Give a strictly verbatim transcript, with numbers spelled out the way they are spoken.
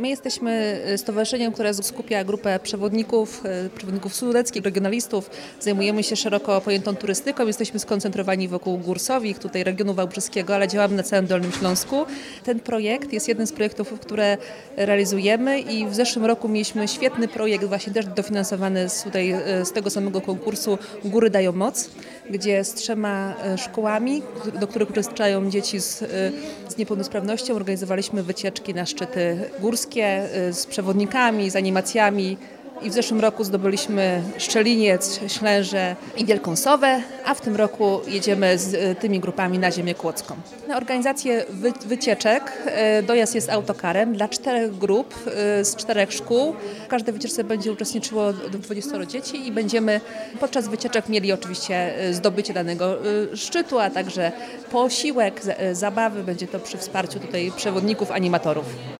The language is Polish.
My jesteśmy stowarzyszeniem, które skupia grupę przewodników, przewodników sudeckich, regionalistów. Zajmujemy się szeroko pojętą turystyką. Jesteśmy skoncentrowani wokół gór Sowich, tutaj regionu wałbrzyskiego, ale działamy na całym Dolnym Śląsku. Ten projekt jest jednym z projektów, które realizujemy i w zeszłym roku mieliśmy świetny projekt, właśnie też dofinansowany z, tutaj, z tego samego konkursu Góry dają moc, gdzie z trzema szkołami, do których uczestniczą dzieci z, z niepełnosprawnością, organizowaliśmy wycieczki na szczyty górskie z przewodnikami, z animacjami. I w zeszłym roku zdobyliśmy Szczeliniec, Ślęże i Wielką Sowę, a w tym roku jedziemy z tymi grupami na ziemię kłodzką. Na organizację wy- wycieczek dojazd jest autokarem dla czterech grup z czterech szkół. W każdej wycieczce będzie uczestniczyło do dwudziestu dzieci i będziemy podczas wycieczek mieli oczywiście zdobycie danego szczytu, a także posiłek, zabawy. Będzie to przy wsparciu tutaj przewodników, animatorów.